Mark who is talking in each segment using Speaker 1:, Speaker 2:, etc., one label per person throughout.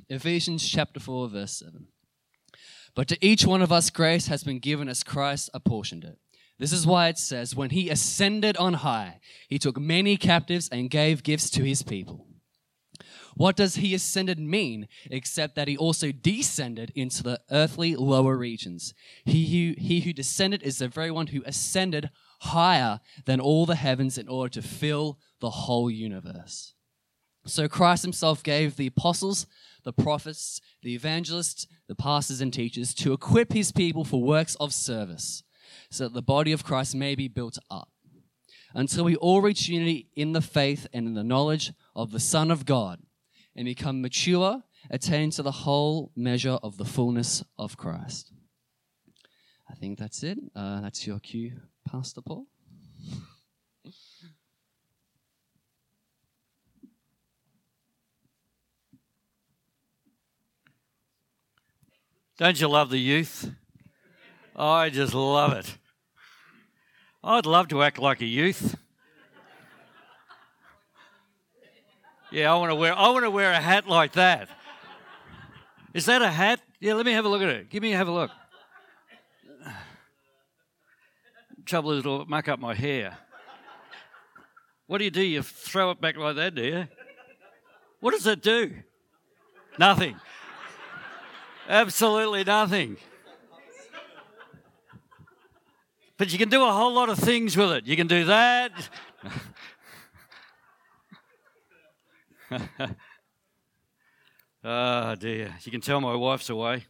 Speaker 1: Ephesians chapter 4, verse 7. But to each one of us grace has been given as Christ apportioned it. This is why it says, when he ascended on high, he took many captives and gave gifts to his people. What does he ascended mean, except that he also descended into the earthly lower regions? He who descended is the very one who ascended higher than all the heavens in order to fill the whole universe. So Christ himself gave the apostles, the prophets, the evangelists, the pastors and teachers to equip his people for works of service, so that the body of Christ may be built up, until we all reach unity in the faith and in the knowledge of the Son of God, and become mature, attain to the whole measure of the fullness of Christ. I think that's it. That's your cue, Pastor Paul.
Speaker 2: Don't you love the youth? I just love it. I'd love to act like a youth. Yeah, I want to wear a hat like that. Is that a hat? Yeah, let me have a look at it. Have a look. Trouble is, it'll muck up my hair. What do? You throw it back like that, do you? What does it do? Nothing. Absolutely nothing. But you can do a whole lot of things with it. You can do that. Oh, dear. You can tell my wife's away.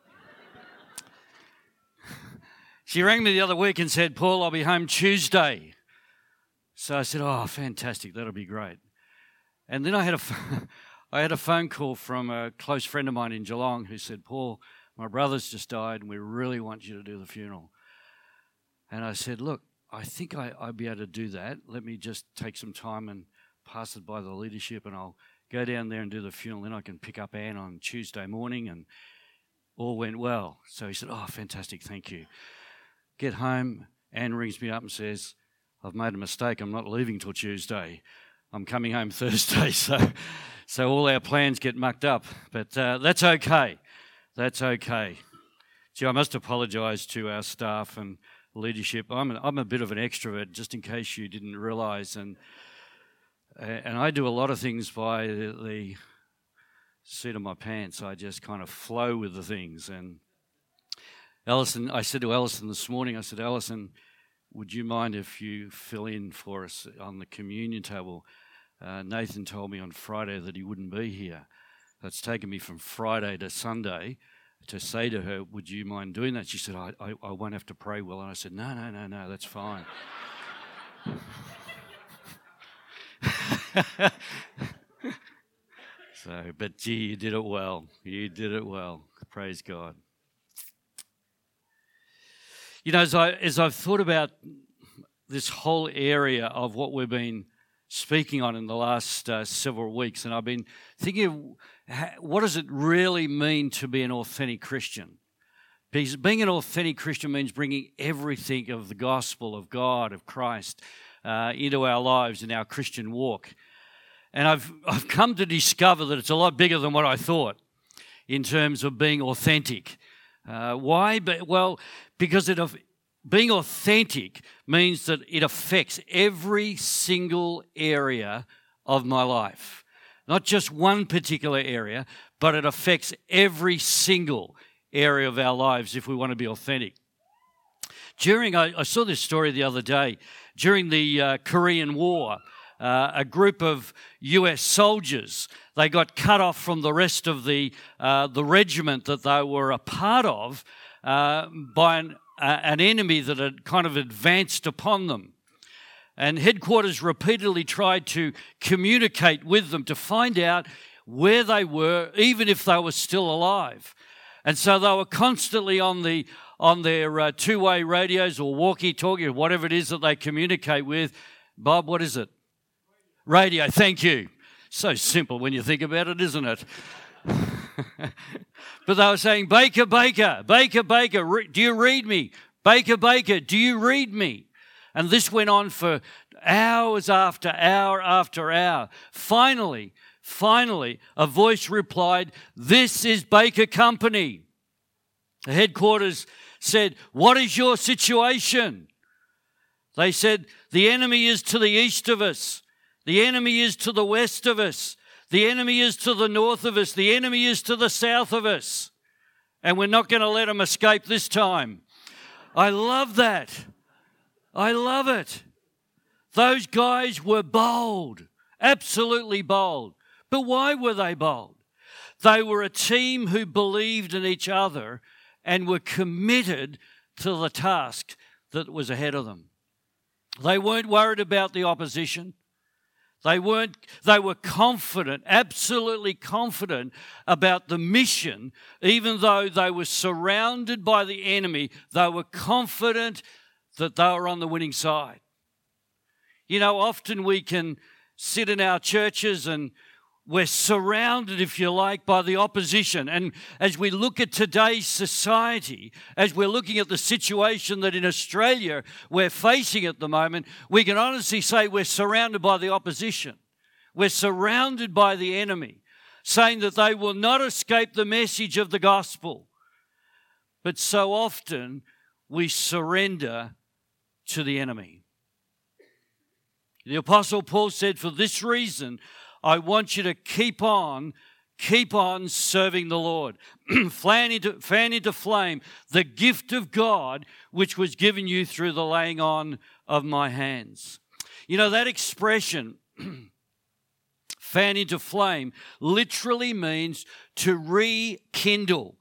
Speaker 2: She rang me the other week and said, Paul, I'll be home Tuesday. So I said, oh, fantastic. That'll be great. And then I had a phone call from a close friend of mine in Geelong who said, Paul, my brother's just died and we really want you to do the funeral. And I said, look, I think I'd be able to do that. Let me just take some time and pass it by the leadership and I'll go down there and do the funeral. Then I can pick up Anne on Tuesday morning, and all went well. So he said, oh, fantastic, thank you. Get home, Anne rings me up and says, I've made a mistake. I'm not leaving till Tuesday. I'm coming home Thursday. So all our plans get mucked up. But that's okay. That's okay. Gee, I must apologise to our staff and leadership. I'm a bit of an extrovert, just in case you didn't realise. And I do a lot of things by the seat of my pants. I just kind of flow with the things. And Alison, I said to Alison this morning, I said, Alison, would you mind if you fill in for us on the communion table? Nathan told me on Friday that he wouldn't be here. It's taken me from Friday to Sunday to say to her, would you mind doing that? She said, I won't have to pray, Will. And I said, no, that's fine. But gee, you did it well. You did it well. Praise God. You know, as I've thought about this whole area of what we've been speaking on in the last several weeks, and I've been thinking, what does it really mean to be an authentic Christian? Because being an authentic Christian means bringing everything of the gospel of God, of Christ, into our lives in our Christian walk. And I've come to discover that it's a lot bigger than what I thought in terms of being authentic. Why? Because being authentic means that it affects every single area of my life. Not just one particular area, but it affects every single area of our lives if we want to be authentic. I saw this story the other day. During the Korean War, a group of US soldiers, they got cut off from the rest of the regiment that they were a part of by an enemy that had kind of advanced upon them. And headquarters repeatedly tried to communicate with them to find out where they were, even if they were still alive. And so they were constantly on their two-way radios or walkie-talkie or whatever it is that they communicate with. Bob, what is it? Radio, thank you. So simple when you think about it, isn't it? But they were saying, Baker, Baker, Baker, Baker, do you read me? Baker, Baker, do you read me? And this went on for hours after hour after hour. Finally, Finally, a voice replied, "This is Baker Company." The headquarters said, "What is your situation?" They said, "The enemy is to the east of us. The enemy is to the west of us. The enemy is to the north of us. The enemy is to the south of us. And we're not going to let them escape this time." I love that. I love it. Those guys were bold, absolutely bold. But why were they bold? They were a team who believed in each other and were committed to the task that was ahead of them. They weren't worried about the opposition. They were confident, absolutely confident about the mission. Even though they were surrounded by the enemy, they were confident that they were on the winning side. You know, often we can sit in our churches and we're surrounded, if you like, by the opposition. And as we look at today's society, as we're looking at the situation that in Australia we're facing at the moment, we can honestly say we're surrounded by the opposition. We're surrounded by the enemy, saying that they will not escape the message of the gospel. But so often we surrender to the enemy. The Apostle Paul said, "For this reason, I want you to keep on serving the Lord. Fan into flame the gift of God which was given you through the laying on of my hands." You know, that expression, fan into flame, literally means to rekindle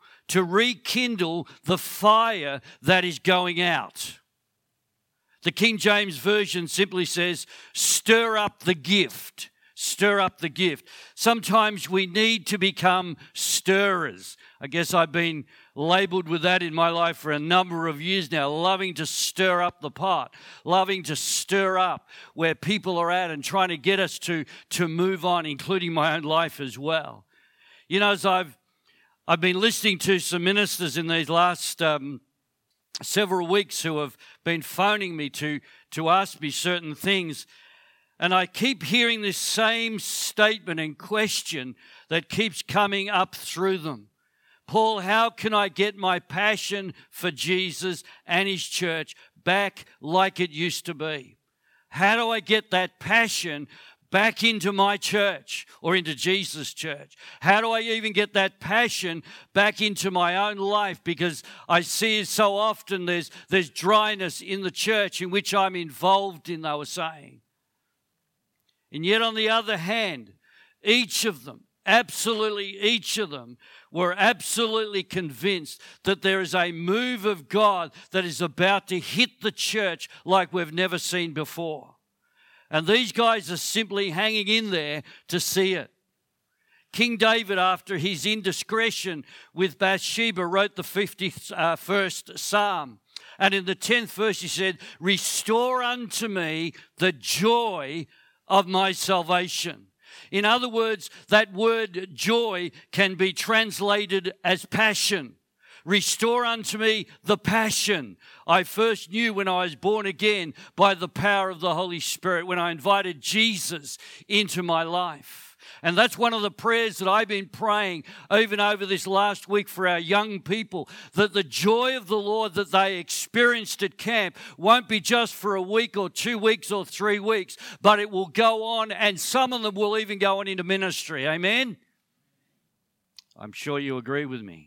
Speaker 2: the fire that is going out. The King James Version simply says, "Stir up the gift." Stir up the gift. Sometimes we need to become stirrers. I guess I've been labelled with that in my life for a number of years now, loving to stir up the pot, loving to stir up where people are at and trying to get us to move on, including my own life as well. You know, as I've been listening to some ministers in these last several weeks who have been phoning me to ask me certain things, and I keep hearing this same statement and question that keeps coming up through them. "Paul, how can I get my passion for Jesus and his church back like it used to be? How do I get that passion back into my church or into Jesus' church? How do I even get that passion back into my own life? Because I see so often there's dryness in the church in which I'm involved in," they were saying. And yet on the other hand, each of them were absolutely convinced that there is a move of God that is about to hit the church like we've never seen before. And these guys are simply hanging in there to see it. King David, after his indiscretion with Bathsheba, wrote the 51st Psalm. And in the 10th verse he said, "Restore unto me the joy of my salvation." In other words, that word joy can be translated as passion. Restore unto me the passion I first knew when I was born again by the power of the Holy Spirit, when I invited Jesus into my life. And that's one of the prayers that I've been praying even over this last week for our young people, that the joy of the Lord that they experienced at camp won't be just for a week or 2 weeks or 3 weeks, but it will go on, and some of them will even go on into ministry. Amen? I'm sure you agree with me.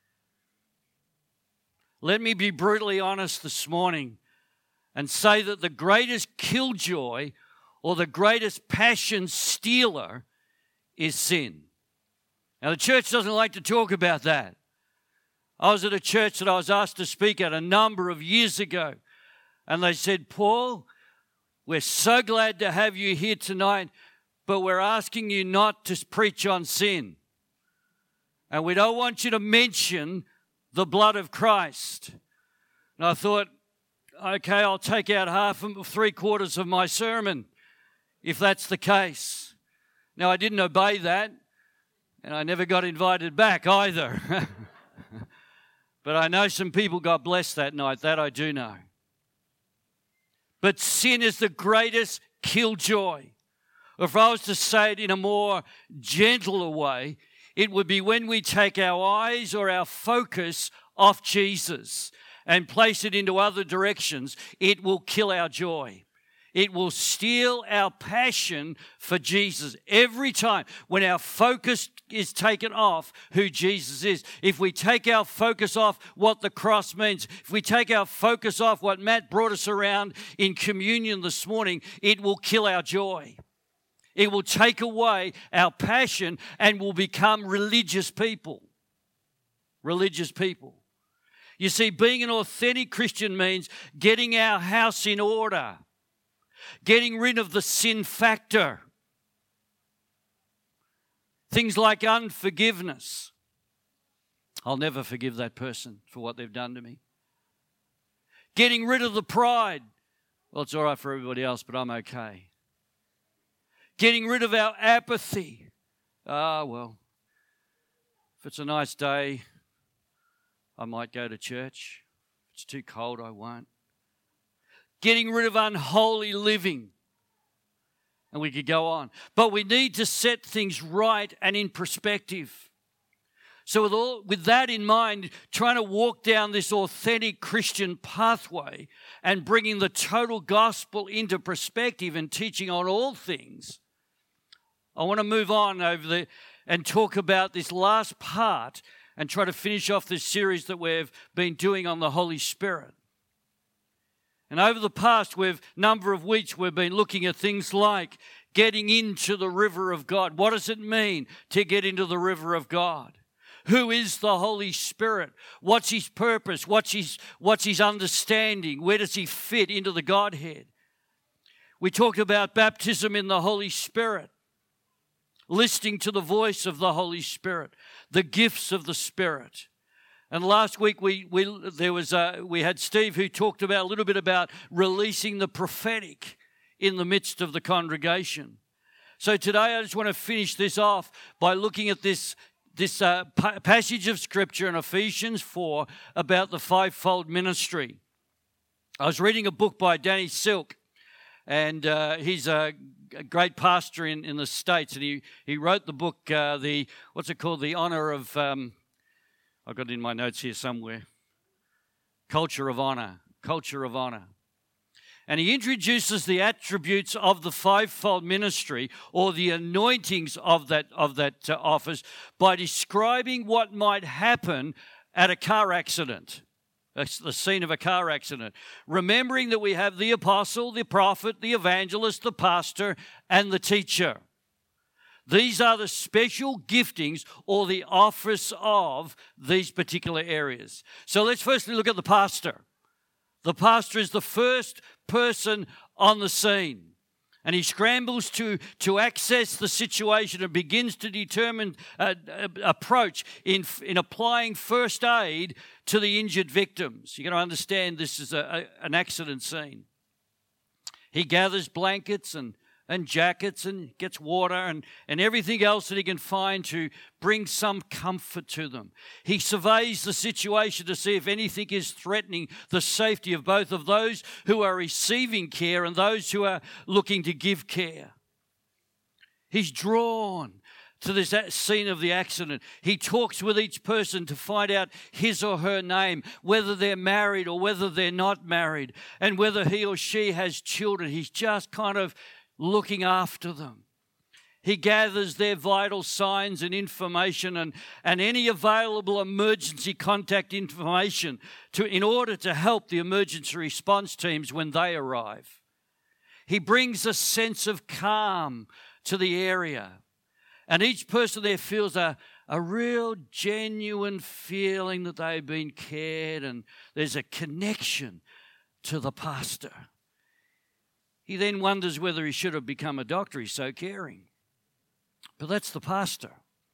Speaker 2: Let me be brutally honest this morning and say that the greatest killjoy or the greatest passion stealer is sin. Now, the church doesn't like to talk about that. I was at a church that I was asked to speak at a number of years ago, and they said, "Paul, we're so glad to have you here tonight, but we're asking you not to preach on sin. And we don't want you to mention the blood of Christ." And I thought, okay, I'll take out half and 3/4 of my sermon if that's the case. Now, I didn't obey that, and I never got invited back either. But I know some people got blessed that night, that I do know. But sin is the greatest killjoy Or if I was to say it in a more gentler way, it would be when we take our eyes or our focus off Jesus and place it into other directions, it will kill our joy. It will steal our passion for Jesus. Every time when our focus is taken off who Jesus is, if we take our focus off what the cross means, if we take our focus off what Matt brought us around in communion this morning, it will kill our joy. It will take away our passion and we'll become religious people. Religious people. You see, being an authentic Christian means getting our house in order, getting rid of the sin factor. Things like unforgiveness. I'll never forgive that person for what they've done to me. Getting rid of the pride. Well, it's all right for everybody else, but I'm okay. Getting rid of our apathy. Well, if it's a nice day, I might go to church. If it's too cold, I won't. Getting rid of unholy living. And we could go on. But we need to set things right and in perspective. So with that in mind, trying to walk down this authentic Christian pathway and bringing the total gospel into perspective and teaching on all things, I want to move on and talk about this last part and try to finish off this series that we've been doing on the Holy Spirit. And over the past number of weeks, we've been looking at things like getting into the river of God. What does it mean to get into the river of God? Who is the Holy Spirit? What's his purpose? What's his understanding? Where does he fit into the Godhead? We talked about baptism in the Holy Spirit, listening to the voice of the Holy Spirit, the gifts of the Spirit. And last week we had Steve who talked about a little bit about releasing the prophetic in the midst of the congregation. So today I just want to finish this off by looking at this passage of Scripture in Ephesians 4 about the fivefold ministry. I was reading a book by Danny Silk, and he's a great pastor in the States, and he wrote the book, The Honor of... I've got it in my notes here somewhere. Culture of Honor. And he introduces the attributes of the fivefold ministry or the anointings of that office by describing what might happen at a car accident, the scene of a car accident. Remembering that we have the apostle, the prophet, the evangelist, the pastor, and the teacher. These are the special giftings or the office of these particular areas. So let's firstly look at the pastor. The pastor is the first person on the scene. And he scrambles to access the situation and begins to determine approach in applying first aid to the injured victims. You've got to understand this is an accident scene. He gathers blankets and jackets and gets water and everything else that he can find to bring some comfort to them. He surveys the situation to see if anything is threatening the safety of both of those who are receiving care and those who are looking to give care. He's drawn to this scene of the accident. He talks with each person to find out his or her name, whether they're married or whether they're not married, and whether he or she has children. He's just kind of looking after them. He gathers their vital signs and information and any available emergency contact information in order to help the emergency response teams when they arrive. He brings a sense of calm to the area. And each person there feels a real genuine feeling that they've been cared and there's a connection to the pastor. He then wonders whether he should have become a doctor. He's so caring. But that's the pastor.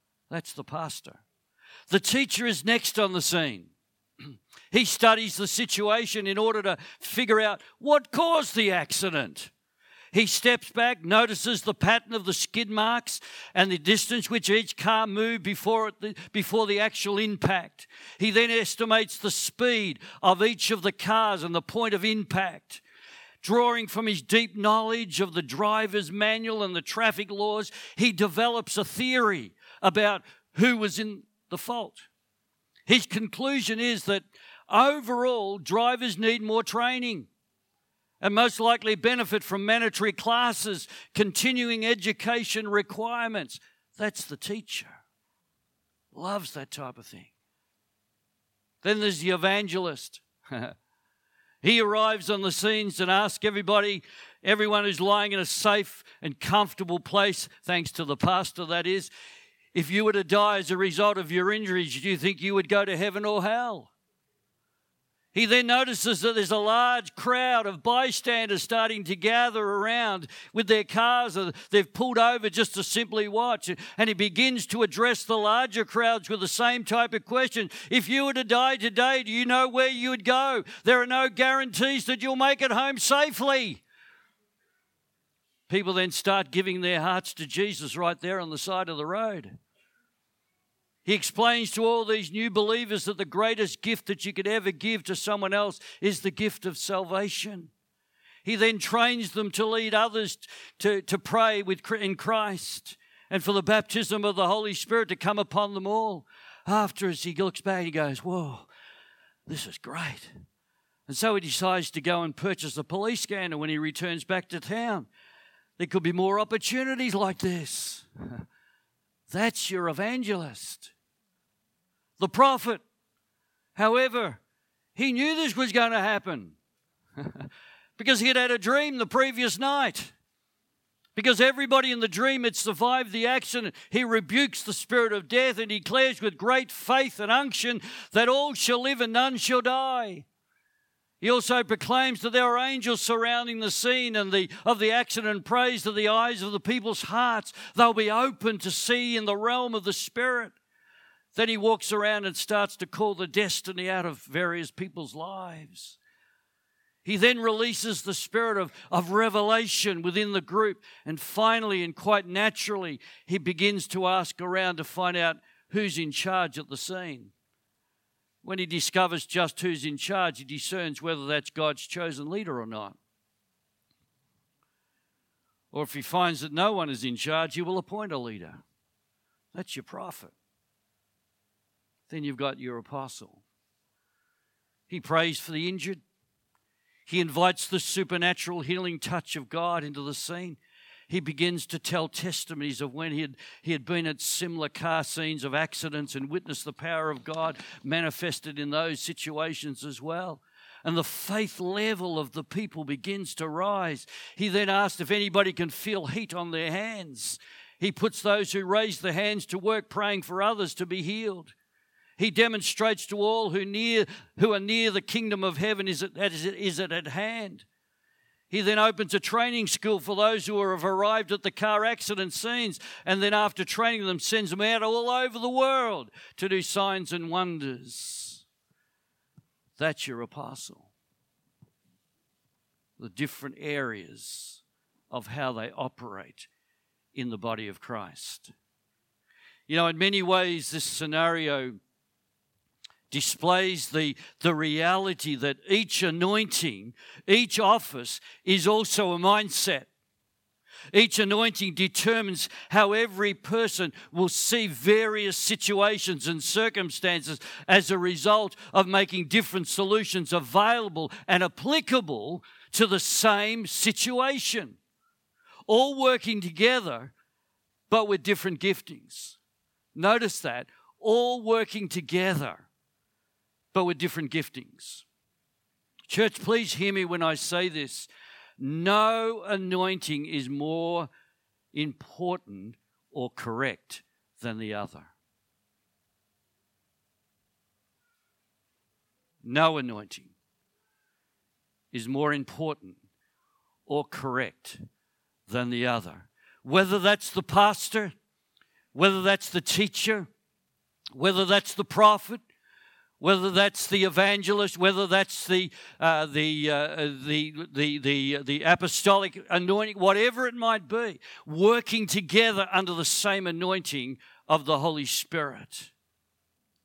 Speaker 2: The teacher is next on the scene. He studies the situation in order to figure out what caused the accident. He steps back, notices the pattern of the skid marks and the distance which each car moved before the actual impact. He then estimates the speed of each of the cars and the point of impact. drawing from his deep knowledge of the driver's manual and the traffic laws, he develops a theory about who was in the fault. His conclusion is that overall, drivers need more training and most likely benefit from mandatory classes, continuing education requirements. That's the teacher. Loves that type of thing. Then there's the evangelist. He arrives on the scenes and asks everyone who's lying in a safe and comfortable place, thanks to the pastor that is, if you were to die as a result of your injuries, do you think you would go to heaven or hell? He then notices that there's a large crowd of bystanders starting to gather around with their cars. They've pulled over just to simply watch. And he begins to address the larger crowds with the same type of question. If you were to die today, do you know where you would go? There are no guarantees that you'll make it home safely. People then start giving their hearts to Jesus right there on the side of the road. He explains to all these new believers that the greatest gift that you could ever give to someone else is the gift of salvation. He then trains them to lead others to pray in Christ and for the baptism of the Holy Spirit to come upon them all. After, as he looks back, he goes, whoa, this is great. And so he decides to go and purchase a police scanner when he returns back to town. There could be more opportunities like this. That's your evangelist. The prophet, however, he knew this was going to happen because he had had a dream the previous night. Because everybody in the dream had survived the accident, he rebukes the spirit of death and declares with great faith and unction that all shall live and none shall die. He also proclaims that there are angels surrounding the scene of the accident and prays that the eyes of the people's hearts, they'll be open to see in the realm of the Spirit. Then he walks around and starts to call the destiny out of various people's lives. He then releases the spirit of revelation within the group. And finally, and quite naturally, he begins to ask around to find out who's in charge at the scene. When he discovers just who's in charge, he discerns whether that's God's chosen leader or not. Or if he finds that no one is in charge, he will appoint a leader. That's your prophet. Then you've got your apostle. He prays for the injured. He invites the supernatural healing touch of God into the scene. He begins to tell testimonies of when he had been at similar car scenes of accidents and witnessed the power of God manifested in those situations as well. And the faith level of the people begins to rise. He then asked if anybody can feel heat on their hands. He puts those who raise their hands to work praying for others to be healed. He demonstrates to all who are near the kingdom of heaven is it at hand. He then opens a training school for those who have arrived at the car accident scenes, and then after training them, sends them out all over the world to do signs and wonders. That's your apostle. The different areas of how they operate in the body of Christ. You know, in many ways, this scenario displays the reality that each anointing, each office is also a mindset. Each anointing determines how every person will see various situations and circumstances as a result of making different solutions available and applicable to the same situation. All working together, but with different giftings. Notice that. All working together, but with different giftings. Church, please hear me when I say this. No anointing is more important or correct than the other. No anointing is more important or correct than the other. Whether that's the pastor, whether that's the teacher, whether that's the prophet, whether that's the evangelist, whether that's the apostolic anointing, whatever it might be, working together under the same anointing of the Holy Spirit.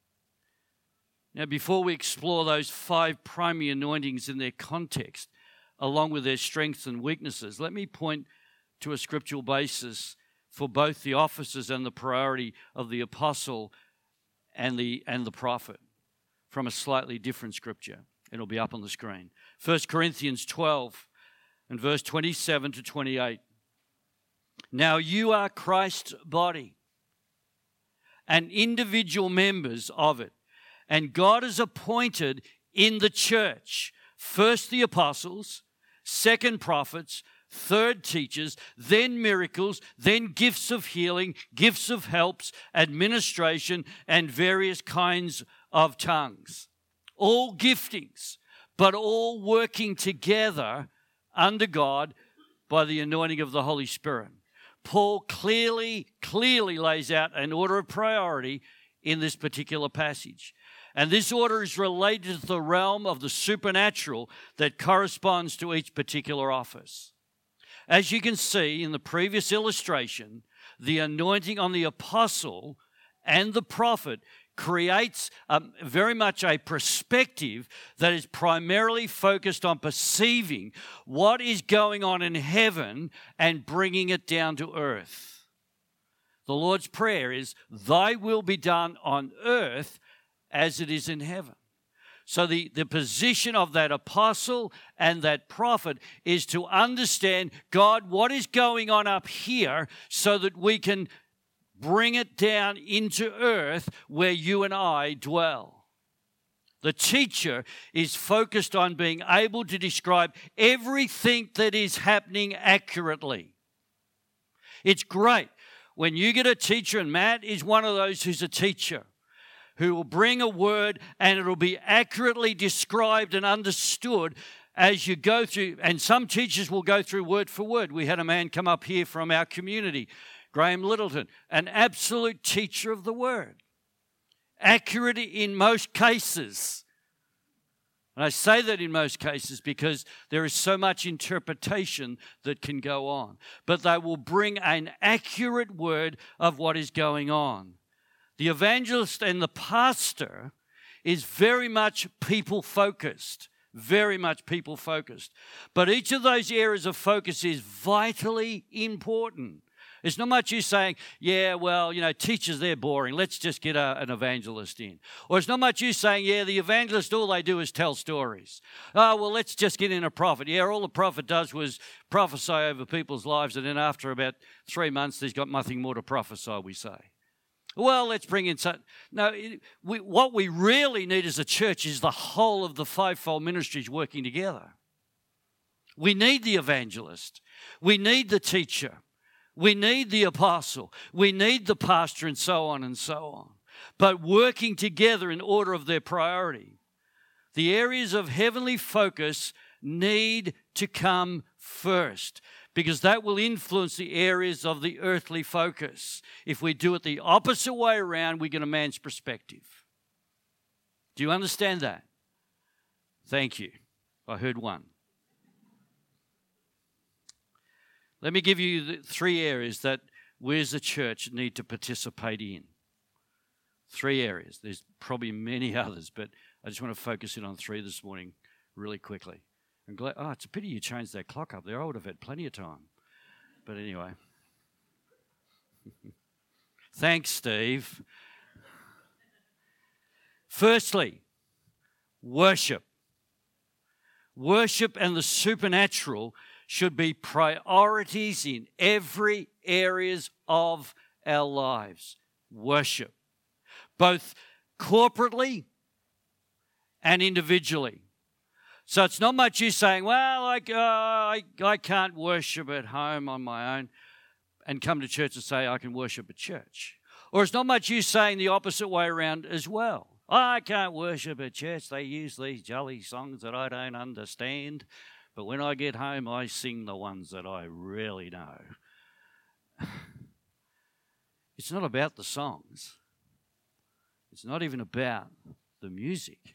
Speaker 2: Now, before we explore those 5 primary anointings in their context, along with their strengths and weaknesses. Let me point to a scriptural basis for both the offices and the priority of the apostle and the prophet from a slightly different scripture. It'll be up on the screen. 1 Corinthians 12 and verse 27 to 28. Now you are Christ's body and individual members of it. And God has appointed in the church first the apostles, second prophets, third teachers, then miracles, then gifts of healing, gifts of helps, administration, and various kinds of tongues. All giftings, but all working together under God by the anointing of the Holy Spirit. Paul clearly lays out an order of priority in this particular passage. And this order is related to the realm of the supernatural that corresponds to each particular office. As you can see in the previous illustration, the anointing on the apostle and the prophet creates very much a perspective that is primarily focused on perceiving what is going on in heaven and bringing it down to earth. The Lord's Prayer is, "Thy will be done on earth as it is in heaven." So the position of that apostle and that prophet is to understand, God, what is going on up here so that we can bring it down into earth where you and I dwell. The teacher is focused on being able to describe everything that is happening accurately. It's great when you get a teacher, and Matt is one of those who's a teacher, who will bring a word and it'll be accurately described and understood as you go through. And some teachers will go through word for word. We had a man come up here from our community, Graham Littleton, an absolute teacher of the word. Accurate in most cases. And I say that in most cases because there is so much interpretation that can go on. But they will bring an accurate word of what is going on. The evangelist and the pastor is very much people-focused, very much people-focused. But each of those areas of focus is vitally important. It's not much you saying, yeah, well, teachers, they're boring. Let's just get an evangelist in. Or it's not much you saying, yeah, the evangelist, all they do is tell stories. Oh, well, let's just get in a prophet. Yeah, all the prophet does was prophesy over people's lives, and then after about 3 months, he's got nothing more to prophesy, we say. Well, let's bring in some. No, what we really need as a church is the whole of the fivefold ministries working together. We need the evangelist. We need the teacher. We need the apostle. We need the pastor, and so on and so on. But working together in order of their priority. The areas of heavenly focus need to come first, because that will influence the areas of the earthly focus. If we do it the opposite way around, we get a man's perspective. Do you understand that? Thank you. I heard one. Let me give you the 3 areas that we as a church need to participate in. 3 areas. There's probably many others, but I just want to focus in on 3 this morning really quickly. I'm glad. Oh, it's a pity you changed that clock up there. I would have had plenty of time. But anyway. Thanks, Steve. Firstly, worship. Worship and the supernatural should be priorities in every areas of our lives. Worship. Both corporately and individually. So it's not much you saying, well, I can't worship at home on my own, and come to church and say, I can worship at church. Or it's not much you saying the opposite way around as well. I can't worship at church. They use these jolly songs that I don't understand. But when I get home, I sing the ones that I really know. It's not about the songs. It's not even about the music.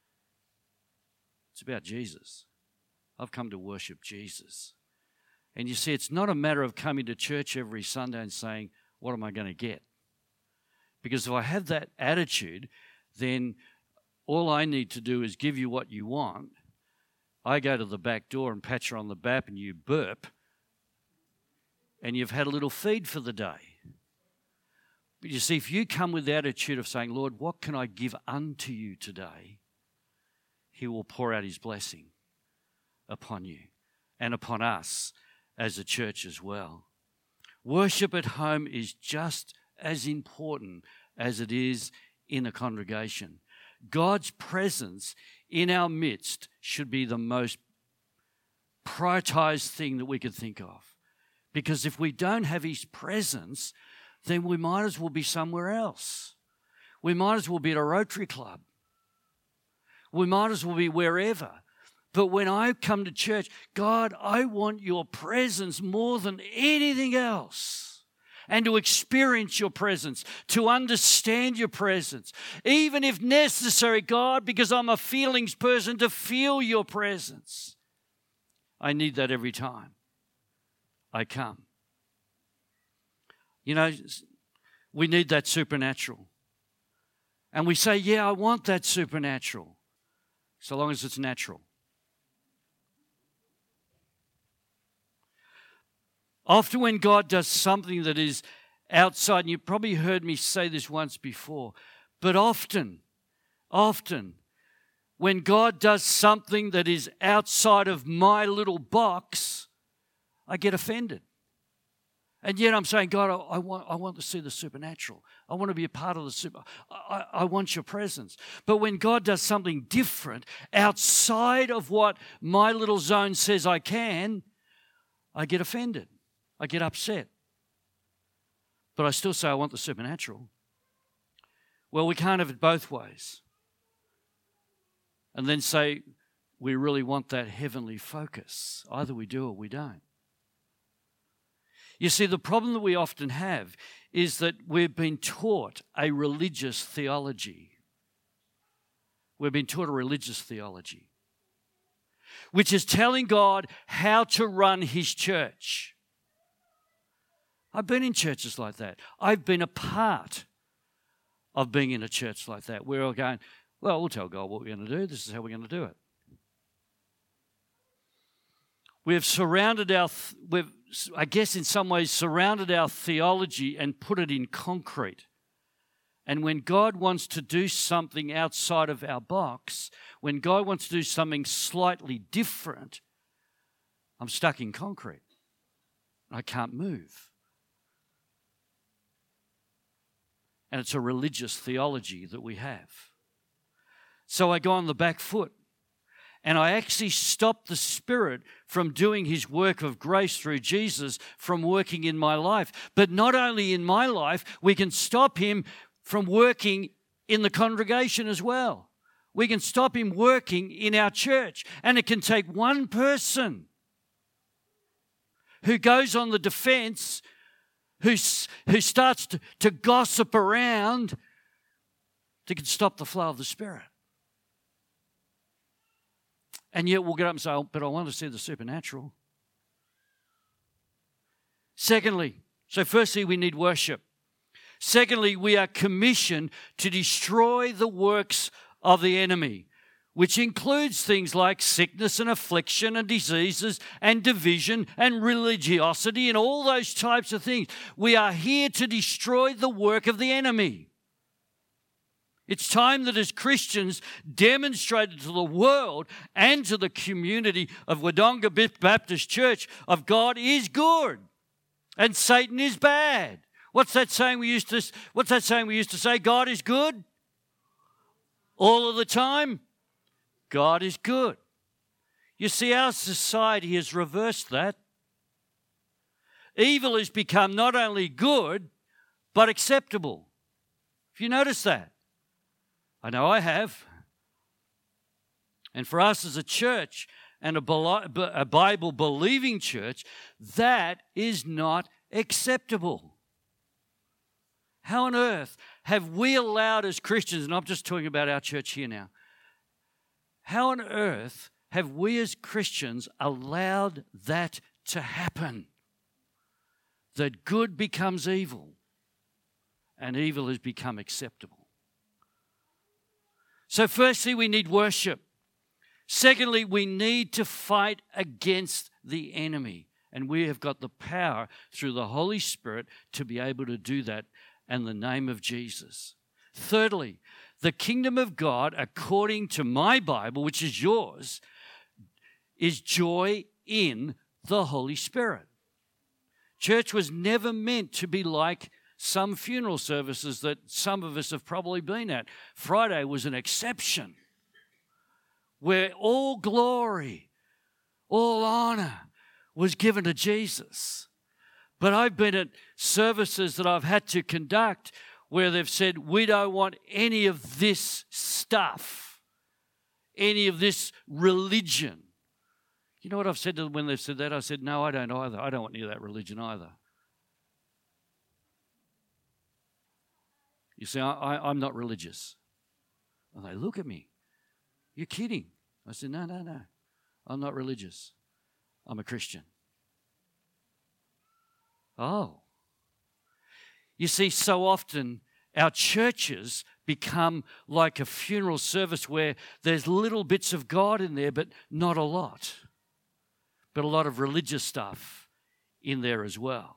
Speaker 2: It's about Jesus. I've come to worship Jesus. And you see, it's not a matter of coming to church every Sunday and saying, what am I going to get? Because if I have that attitude, then all I need to do is give you what you want, I go to the back door and pat you on the back and you burp, and you've had a little feed for the day. But you see, if you come with the attitude of saying, Lord, what can I give unto you today? He will pour out his blessing upon you and upon us as a church as well. Worship at home is just as important as it is in a congregation. God's presence in our midst should be the most prioritized thing that we could think of. Because if we don't have his presence, then we might as well be somewhere else. We might as well be at a Rotary Club. We might as well be wherever. But when I come to church, God, I want your presence more than anything else. And to experience your presence, to understand your presence. Even if necessary, God, because I'm a feelings person, to feel your presence. I need that every time I come. You know, we need that supernatural. And we say, yeah, I want that supernatural, so long as it's natural. Often when God does something that is outside, and you've probably heard me say this once before, but often, when God does something that is outside of my little box, I get offended. And yet I'm saying, God, I want to see the supernatural. I want to be a part of the super. I want your presence. But when God does something different outside of what my little zone says I can, I get offended. I get upset. But I still say I want the supernatural. Well, we can't have it both ways. And then say we really want that heavenly focus. Either we do or we don't. You see, the problem that we often have is that we've been taught a religious theology. We've been taught a religious theology, which is telling God how to run his church. I've been in churches like that. I've been a part of being in a church like that, where we're going, well, we'll tell God what we're going to do. This is how we're going to do it. We've in some ways surrounded our theology and put it in concrete. And when God wants to do something outside of our box, when God wants to do something slightly different, I'm stuck in concrete. I can't move. And it's a religious theology that we have. So I go on the back foot. And I actually stop the Spirit from doing his work of grace through Jesus from working in my life. But not only in my life, we can stop him from working in the congregation as well. We can stop him working in our church. And it can take one person who goes on the defense, who starts to gossip around, that can stop the flow of the Spirit. And yet we'll get up and say, oh, but I want to see the supernatural. Firstly, we need worship. Secondly, we are commissioned to destroy the works of the enemy, which includes things like sickness and affliction and diseases and division and religiosity and all those types of things. We are here to destroy the work of the enemy. It's time that as Christians demonstrated to the world and to the community of Wodonga Baptist Church of God is good and Satan is bad. What's that saying we used to say? God is good all of the time. God is good. You see, our society has reversed that. Evil has become not only good, but acceptable. Have you noticed that? I know I have. And for us as a church and a Bible-believing church, that is not acceptable. How on earth have we allowed as Christians, and I'm just talking about our church here now, how on earth have we as Christians allowed that to happen? That good becomes evil and evil has become acceptable. So firstly, we need worship. Secondly, we need to fight against the enemy. And we have got the power through the Holy Spirit to be able to do that in the name of Jesus. Thirdly, the kingdom of God, according to my Bible, which is yours, is joy in the Holy Spirit. Church was never meant to be like some funeral services that some of us have probably been at. Friday was an exception where all glory, all honor was given to Jesus. But I've been at services that I've had to conduct where they've said, we don't want any of this stuff, any of this religion. You know what I've said to them when they've said that? I said, no, I don't either. I don't want any of that religion either. You see, I'm not religious. And they look at me. You're kidding. I said, no. I'm not religious. I'm a Christian. Oh. You see, so often our churches become like a funeral service where there's little bits of God in there, but not a lot. But a lot of religious stuff in there as well.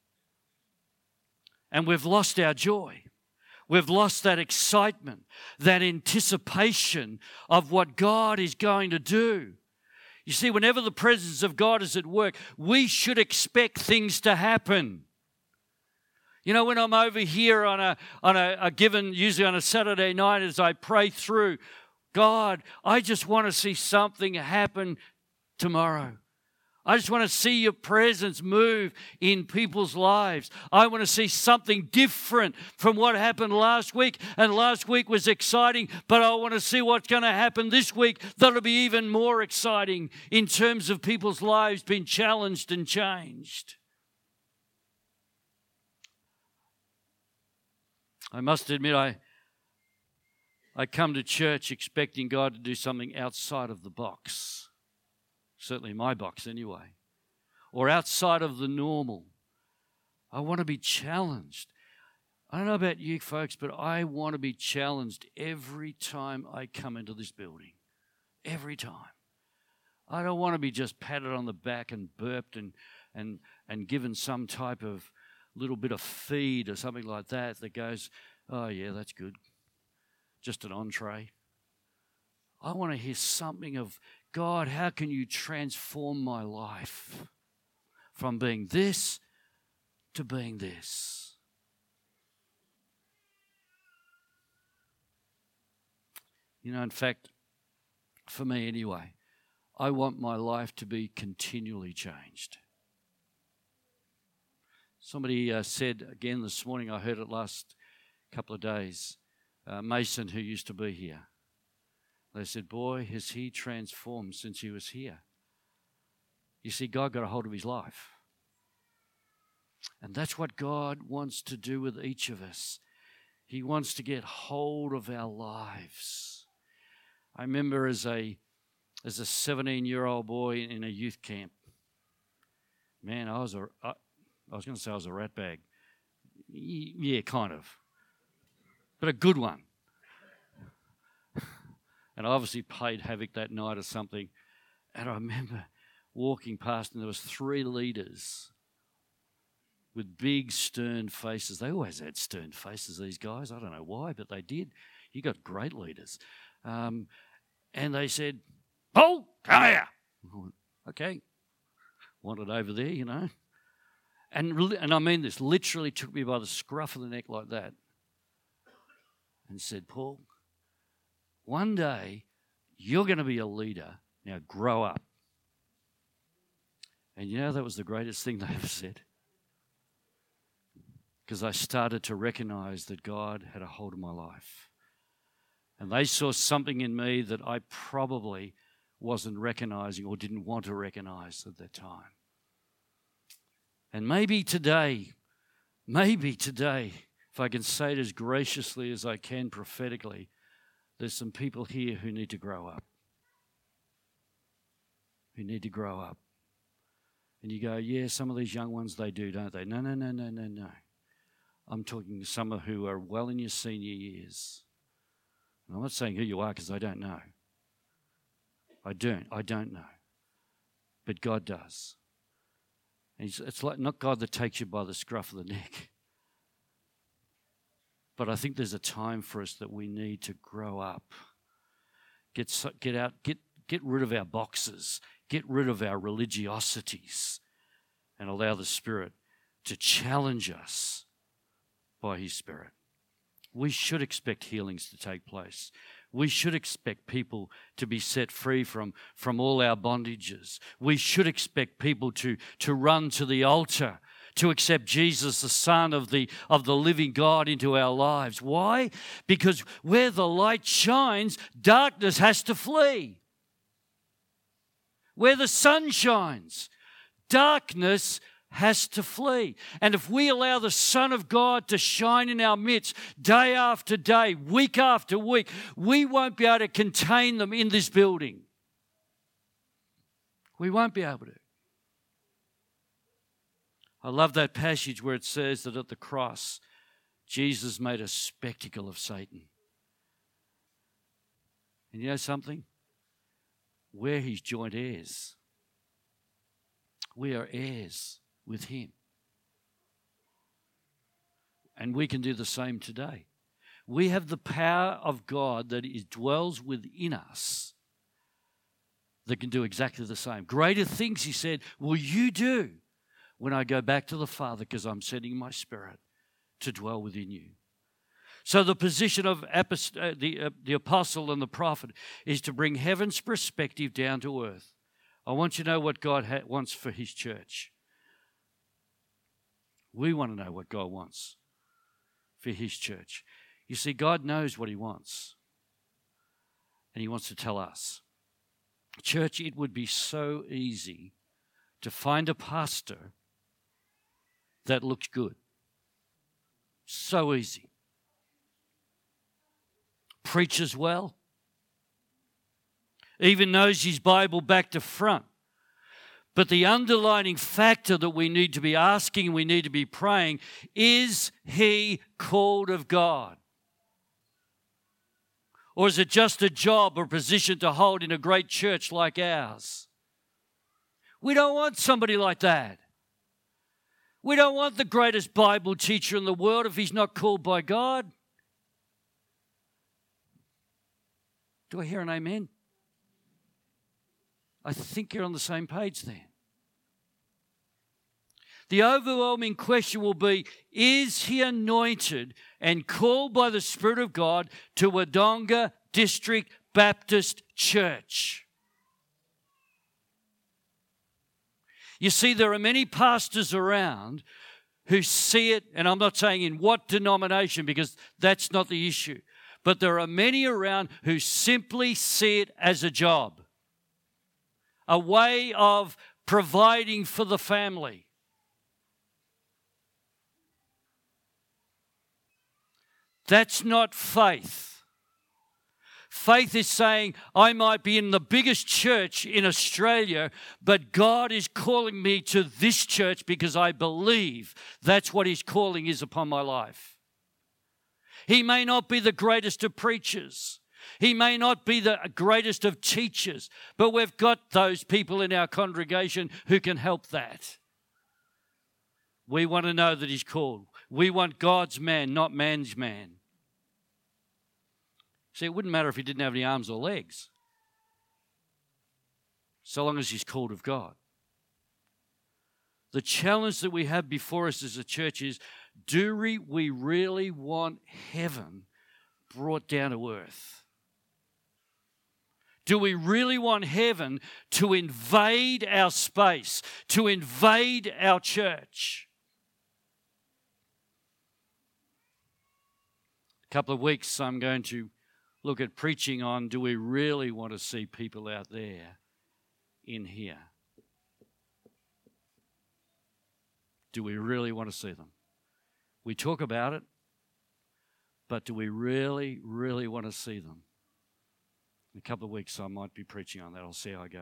Speaker 2: And we've lost our joy. We've lost that excitement, that anticipation of what God is going to do. You see, whenever the presence of God is at work, we should expect things to happen. You know, when I'm over here on a given, usually on a Saturday night as I pray through, God, I just want to see something happen tomorrow. I just want to see your presence move in people's lives. I want to see something different from what happened last week. And last week was exciting, but I want to see what's going to happen this week that'll be even more exciting in terms of people's lives being challenged and changed. I must admit, I come to church expecting God to do something outside of the box. Certainly my box anyway. Or outside of the normal. I want to be challenged. I don't know about you folks, but I want to be challenged every time I come into this building. Every time. I don't want to be just patted on the back and burped and given some type of little bit of feed or something like that goes, oh yeah, that's good. Just an entree. I want to hear something of, God, how can you transform my life from being this to being this? You know, in fact, for me anyway, I want my life to be continually changed. Somebody said again this morning, I heard it last couple of days, Mason, who used to be here. They said, boy, has he transformed since he was here. You see, God got a hold of his life. And that's what God wants to do with each of us. He wants to get hold of our lives. I remember as a 17-year-old boy in a youth camp, man, I was going to say I was a rat bag. Yeah, kind of. But a good one. And I obviously played havoc that night or something. And I remember walking past and there was 3 leaders with big stern faces. They always had stern faces, these guys. I don't know why, but they did. You got great leaders. And they said, Paul, come here. I went, okay. Want it over there, you know. And I mean this, literally took me by the scruff of the neck like that and said, Paul, one day you're going to be a leader. Now grow up. And you know, that was the greatest thing they ever said. Because I started to recognize that God had a hold of my life. And they saw something in me that I probably wasn't recognizing or didn't want to recognize at that time. And maybe today, if I can say it as graciously as I can prophetically, there's some people here who need to grow up. Who need to grow up. And you go, yeah, some of these young ones, they do, don't they? No. I'm talking to some of who are well in your senior years. And I'm not saying who you are because I don't know. I don't know. But God does. And it's like not God that takes you by the scruff of the neck. But I think there's a time for us that we need to grow up. Get rid of our boxes. Get rid of our religiosities. And allow the Spirit to challenge us by His Spirit. We should expect healings to take place. We should expect people to be set free from all our bondages. We should expect people to run to the altar, to accept Jesus, the Son of the living God, into our lives. Why? Because where the light shines, darkness has to flee. Where the sun shines, darkness has to flee. And if we allow the Son of God to shine in our midst day after day, week after week, we won't be able to contain them in this building. We won't be able to. I love that passage where it says that at the cross, Jesus made a spectacle of Satan. And you know something? We're His joint heirs. We are heirs with Him. And we can do the same today. We have the power of God that dwells within us that can do exactly the same. Greater things, He said, will you do when I go back to the Father, because I'm sending my Spirit to dwell within you. So the position of the apostle and the prophet is to bring heaven's perspective down to earth. I want you to know what God wants for His church. We want to know what God wants for His church. You see, God knows what He wants, and He wants to tell us. Church, it would be so easy to find a pastor that looks good. So easy. Preaches well. Even knows his Bible back to front. But the underlining factor that we need to be asking, we need to be praying, is he called of God? Or is it just a job or position to hold in a great church like ours? We don't want somebody like that. We don't want the greatest Bible teacher in the world if he's not called by God. Do I hear an amen? I think you're on the same page then. The overwhelming question will be, is he anointed and called by the Spirit of God to Wodonga District Baptist Church? You see, there are many pastors around who see it, and I'm not saying in what denomination because that's not the issue, but there are many around who simply see it as a job, a way of providing for the family. That's not faith. Faith is saying, I might be in the biggest church in Australia, but God is calling me to this church because I believe that's what His calling is upon my life. He may not be the greatest of preachers. He may not be the greatest of teachers, but we've got those people in our congregation who can help that. We want to know that He's called. We want God's man, not man's man. See, it wouldn't matter if he didn't have any arms or legs, so long as he's called of God. The challenge that we have before us as a church is, do we really want heaven brought down to earth? Do we really want heaven to invade our space, to invade our church? A couple of weeks I'm going to look at preaching on, do we really want to see people out there in here? Do we really want to see them? We talk about it, but do we really, really want to see them? In a couple of weeks I might be preaching on that. I'll see how I go.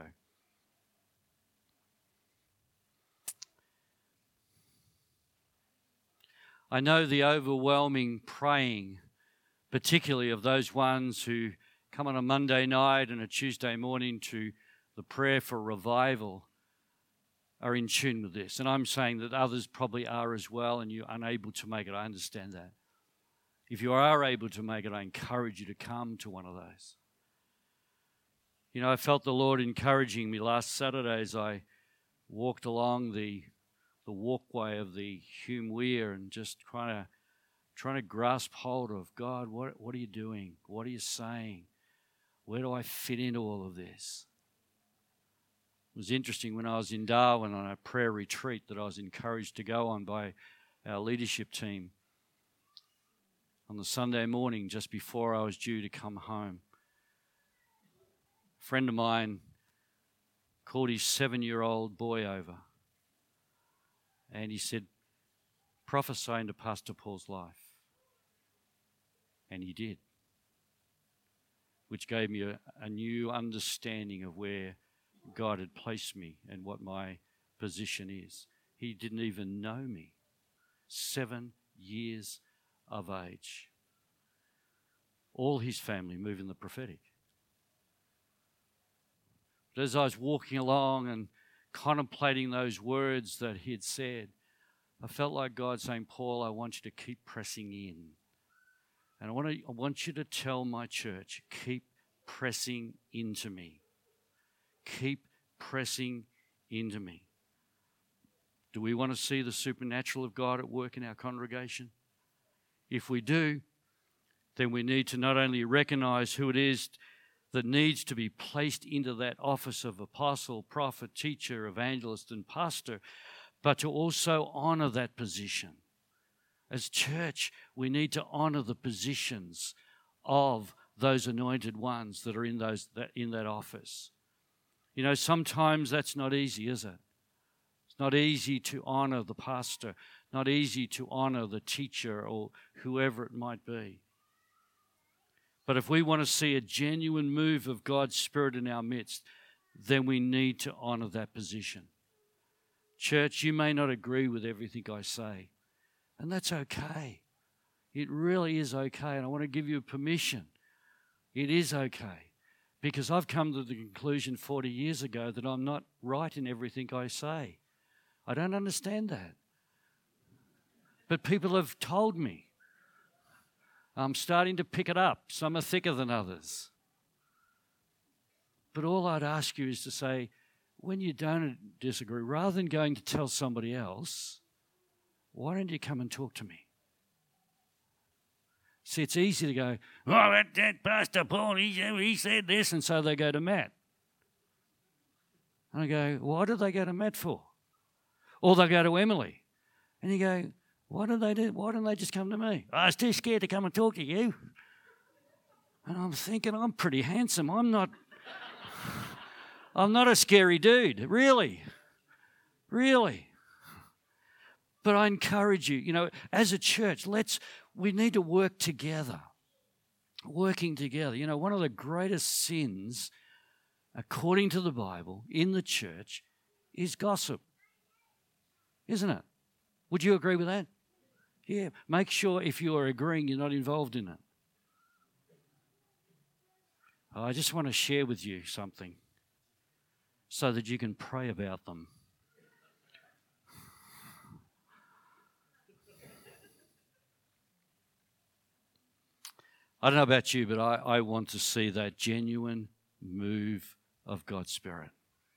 Speaker 2: I know the overwhelming praying, particularly of those ones who come on a Monday night and a Tuesday morning to the prayer for revival are in tune with this. And I'm saying that others probably are as well, and you're unable to make it. I understand that. If you are able to make it, I encourage you to come to one of those. You know, I felt the Lord encouraging me last Saturday as I walked along the walkway of the Hume Weir and just trying to grasp hold of God. What are you doing? What are you saying? Where do I fit into all of this? It was interesting when I was in Darwin on a prayer retreat that I was encouraged to go on by our leadership team on the Sunday morning just before I was due to come home. A friend of mine called his 7-year-old boy over and he said, prophesy into Pastor Paul's life. And he did, which gave me a new understanding of where God had placed me and what my position is. He didn't even know me. 7 years of age. All his family move in the prophetic. But as I was walking along and contemplating those words that he had said, I felt like God saying, Paul, I want you to keep pressing in. And I want you to tell my church, keep pressing into me. Keep pressing into me. Do we want to see the supernatural of God at work in our congregation? If we do, then we need to not only recognize who it is that needs to be placed into that office of apostle, prophet, teacher, evangelist, and pastor, but to also honor that position. As church, we need to honor the positions of those anointed ones that are in that office. You know, sometimes that's not easy, is it? It's not easy to honor the pastor, not easy to honor the teacher or whoever it might be. But if we want to see a genuine move of God's Spirit in our midst, then we need to honor that position. Church, you may not agree with everything I say, and that's okay. It really is okay, and I want to give you permission. It is okay, because I've come to the conclusion 40 years ago that I'm not right in everything I say. I don't understand that. But people have told me. I'm starting to pick it up. Some are thicker than others. But all I'd ask you is to say, when you don't disagree, rather than going to tell somebody else, why don't you come and talk to me? See, it's easy to go, oh, that Pastor Paul, he said this, and so they go to Matt. And I go, why do they go to Matt for? Or they go to Emily. And you go, what do they do? Why don't they just come to me? I was too scared to come and talk to you. And I'm thinking, I'm pretty handsome. I'm not a scary dude, really. But I encourage you, as a church, we need to work together. Working together. One of the greatest sins, according to the Bible, in the church is gossip. Isn't it? Would you agree with that? Yeah. Make sure if you are agreeing, you're not involved in it. I just want to share with you something so that you can pray about them. I don't know about you, but I want to see that genuine move of God's Spirit.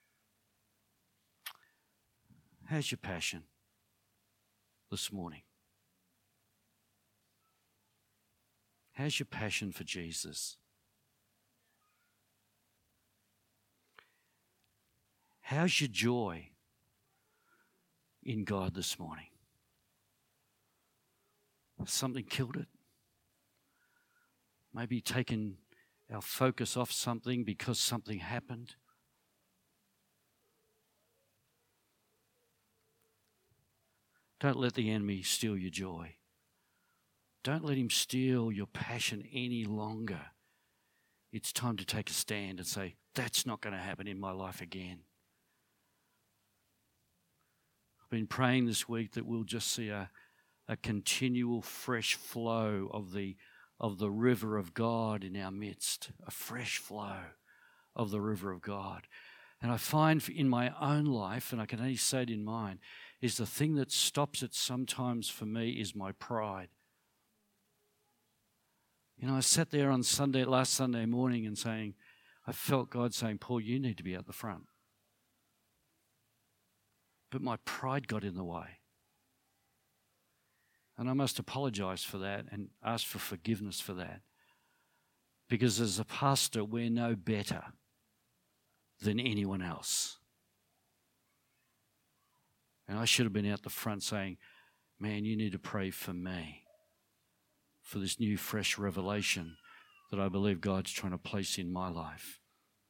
Speaker 2: How's your passion this morning? How's your passion for Jesus? How's your joy in God this morning? Has something killed it? Maybe taken our focus off something because something happened? Don't let the enemy steal your joy. Don't let him steal your passion any longer. It's time to take a stand and say, that's not going to happen in my life again. I've been praying this week that we'll just see a continual fresh flow of the of the river of God in our midst, a fresh flow of the river of God. And I find in my own life, and I can only say it in mine, is the thing that stops it sometimes for me is my pride. I sat there on last Sunday morning and I felt God saying, Paul, you need to be at the front. But my pride got in the way. And I must apologize for that and ask for forgiveness for that. Because as a pastor, we're no better than anyone else. And I should have been out the front saying, man, you need to pray for me, for this new fresh revelation that I believe God's trying to place in my life.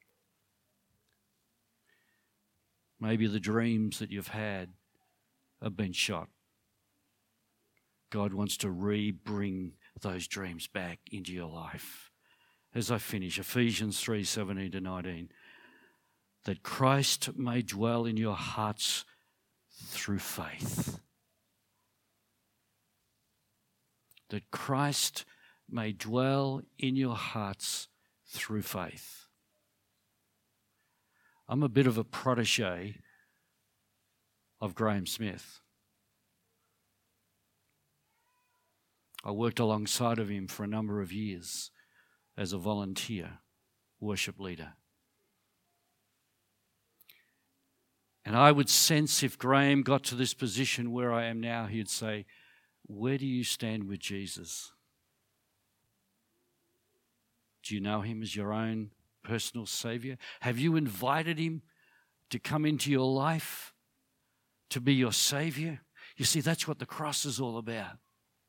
Speaker 2: Maybe the dreams that you've had have been shot. God wants to re-bring those dreams back into your life. As I finish, Ephesians 3:17-19, that Christ may dwell in your hearts through faith. That Christ may dwell in your hearts through faith. I'm a bit of a protege of Graham Smith. I worked alongside of him for a number of years as a volunteer worship leader. And I would sense if Graham got to this position where I am now, he'd say, where do you stand with Jesus? Do you know him as your own personal Savior? Have you invited him to come into your life, to be your Savior? You see, that's what the cross is all about.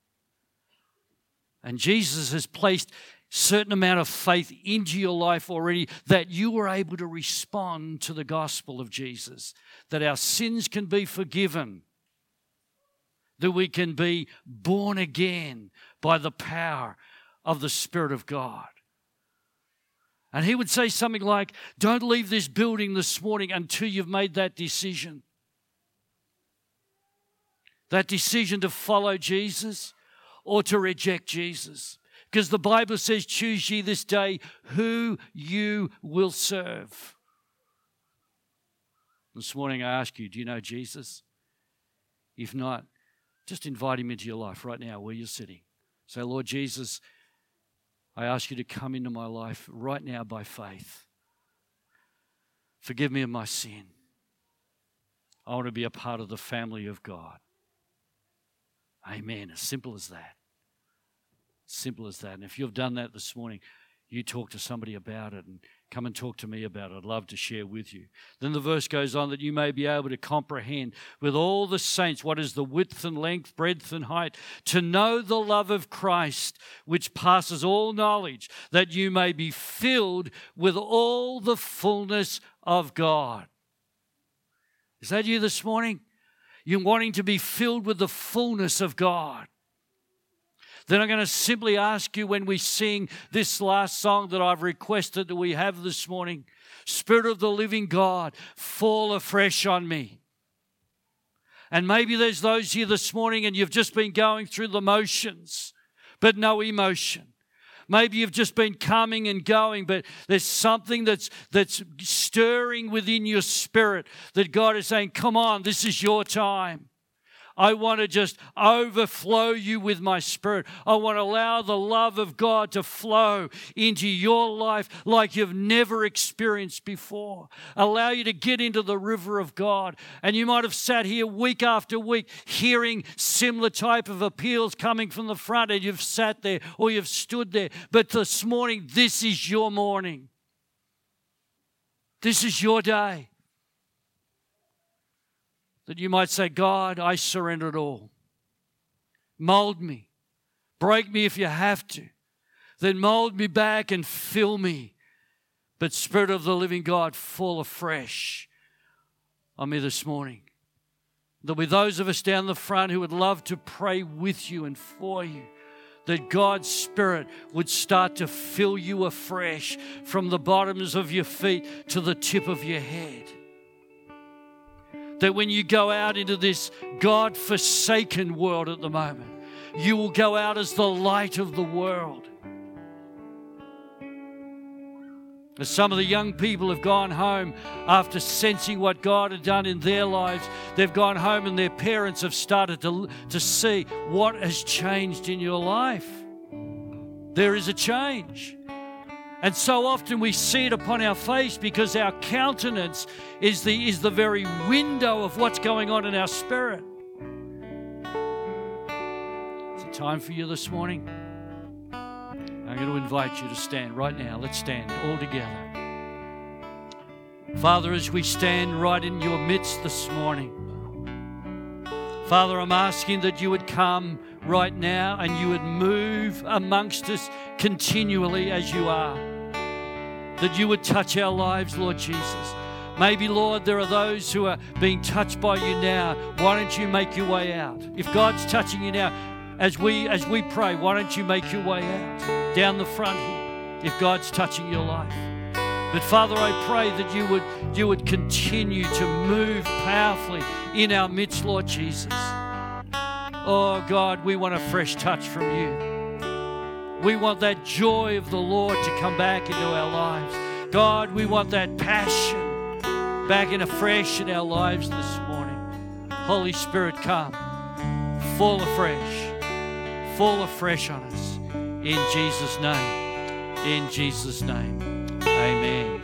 Speaker 2: And Jesus has placed a certain amount of faith into your life already that you were able to respond to the gospel of Jesus, that our sins can be forgiven, that we can be born again by the power of the Spirit of God. And he would say something like, don't leave this building this morning until you've made that decision. That decision to follow Jesus or to reject Jesus. Because the Bible says, choose ye this day who you will serve. This morning I ask you, do you know Jesus? If not, just invite him into your life right now where you're sitting. Say, Lord Jesus, I ask you to come into my life right now by faith. Forgive me of my sin. I want to be a part of the family of God. Amen. As simple as that. Simple as that. And if you've done that this morning, you talk to somebody about it and come and talk to me about it. I'd love to share with you. Then the verse goes on that you may be able to comprehend with all the saints what is the width and length, breadth and height, to know the love of Christ, which passes all knowledge, that you may be filled with all the fullness of God. Is that you this morning? You're wanting to be filled with the fullness of God. Then I'm going to simply ask you when we sing this last song that I've requested that we have this morning, Spirit of the living God, fall afresh on me. And maybe there's those here this morning and you've just been going through the motions, but no emotion. Maybe you've just been coming and going, but there's something that's stirring within your spirit that God is saying, come on, this is your time. I want to just overflow you with my Spirit. I want to allow the love of God to flow into your life like you've never experienced before. Allow you to get into the river of God. And you might have sat here week after week hearing similar type of appeals coming from the front, and you've sat there or you've stood there. But this morning, this is your morning. This is your day. That you might say, God, I surrender it all. Mold me. Break me if you have to. Then mold me back and fill me. But Spirit of the living God, fall afresh on me this morning. There'll be those of us down the front who would love to pray with you and for you. That God's Spirit would start to fill you afresh from the bottoms of your feet to the tip of your head. That when you go out into this God-forsaken world at the moment, you will go out as the light of the world. As some of the young people have gone home after sensing what God had done in their lives, they've gone home and their parents have started to see what has changed in your life. There is a change. And so often we see it upon our face because our countenance is the very window of what's going on in our spirit. Is it time for you this morning? I'm going to invite you to stand right now. Let's stand all together. Father, as we stand right in your midst this morning, Father, I'm asking that you would come right now and you would move amongst us continually as you are. That you would touch our lives, Lord Jesus. Maybe, Lord, there are those who are being touched by you now. Why don't you make your way out? If God's touching you now, as we pray, why don't you make your way out down the front here if God's touching your life? But Father, I pray that you would continue to move powerfully in our midst, Lord Jesus. Oh God, we want a fresh touch from you. We want that joy of the Lord to come back into our lives. God, we want that passion back in afresh in our lives this morning. Holy Spirit, come. Fall afresh on us. In Jesus' name. In Jesus' name. Amen.